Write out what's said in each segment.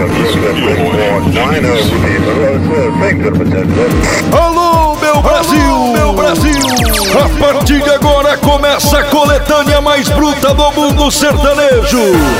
Alô, meu Brasil, meu Brasil! A partir de agora começa a coletânea mais bruta do mundo sertanejo.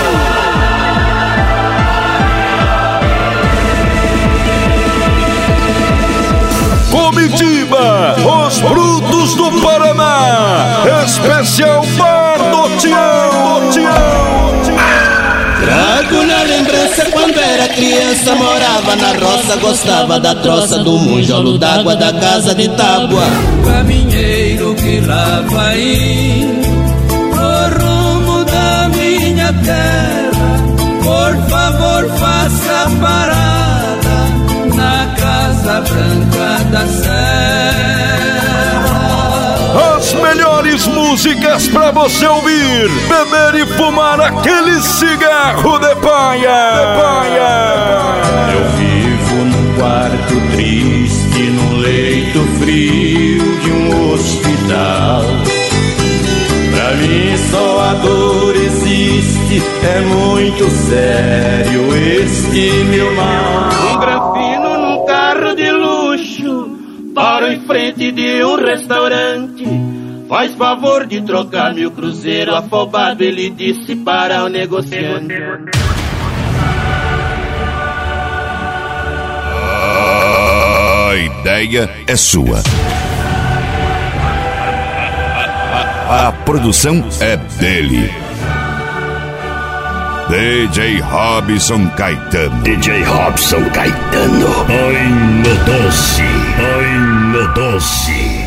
Comitiba, os brutos do Paraná, especial Bar do Tião. Trago na lembrança quando era criança, morava na roça, gostava da troça, do monjolo d'água da casa de tábua. Caminheiro que lá vai no rumo da minha terra, por favor faça parada na Casa Branca da Serra. As melhores músicas pra você ouvir, beber e fumar aquele cigarro de paia. Eu vivo num quarto triste, num leito frio de um hospital. Pra mim só a dor existe, é muito sério este meu mal. Um grafino num carro de luxo, paro em frente de um restaurante. Faz favor de trocar meu cruzeiro, afobado ele disse para o negociante. A ideia é sua. A produção é dele. DJ Robson Caetano. DJ Robson Caetano. Ai, meu doce. Ai, meu doce.